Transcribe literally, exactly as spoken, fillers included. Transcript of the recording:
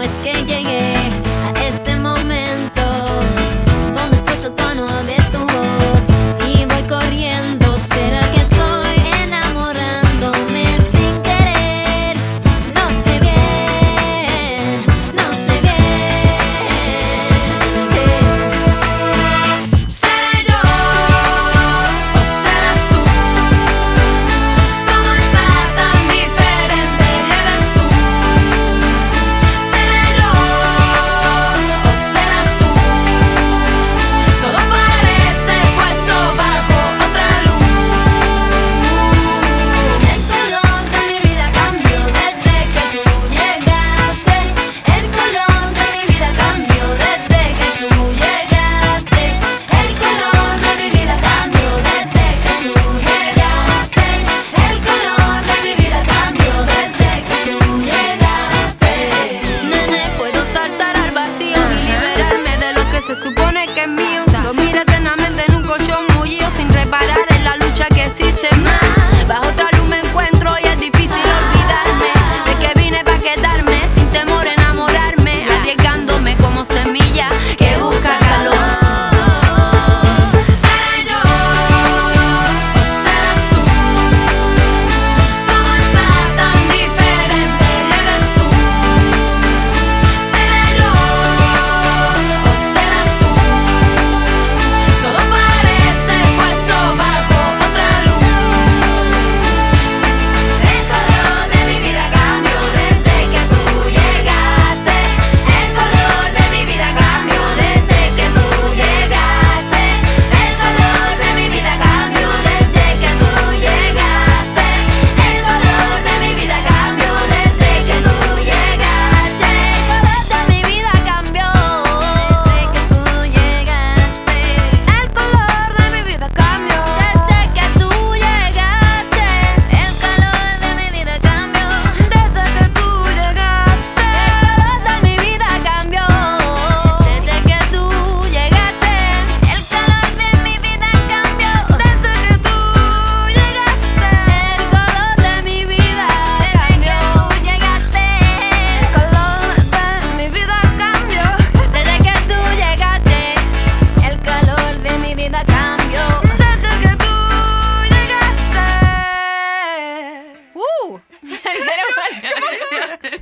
cómo es que llegué a este momento donde escucho el tono de tu voz y voy corriendo. ¿Será que estoy enamorándome sin querer? No sé bien, no sé bien. ¿Seré yo o serás tú? Todo está tan diferente y eres tú. ¿Seré yo o serás tú? Todo parece puesto bajo otra luz. El color de mi vida cambió desde que tú llegaste. El color de mi vida cambió desde que tú llegaste. El color de mi vida cambió desde que tú llegaste. El color de mi vida cambió desde que tú llegaste. Nene, puedo saltar al vacío y liberarme de lo que se supone que es mío. Lo miro eternamente en un colchón mullido sin reparar en la lucha que existe más. Bajo otra luz me encuentro y es difícil olvidarme de que vine pa' quedarme, sin temor a enamorarme, arriesgándome como semilla que busca calor. ¿Seré yo o serás tú? Todo está tan diferente y eres tú. ¿Seré yo o serás tú? Todo parece puesto bajo otra luz. El color de mi vida cambió desde que tú llegaste. El color de mi vida cambió desde que tú llegaste. El color de mi vida cambió desde que tú llegaste. El color de mi vida cambió desde que tú llegaste. El color de mi vida cambió desde que tú llegaste. El color de mi vida cambió desde que tú llegaste. El calor de mi vida cambió desde que tú llegaste. El color de mi vida cambió desde que tú llegaste. El calor de mi vida cambió desde que tú llegaste. El color de mi vida cambió llegaste. El color de mi vida cambió desde que tú llegaste. El calor de mi vida cambió desde que tú llegaste. ¡Uh!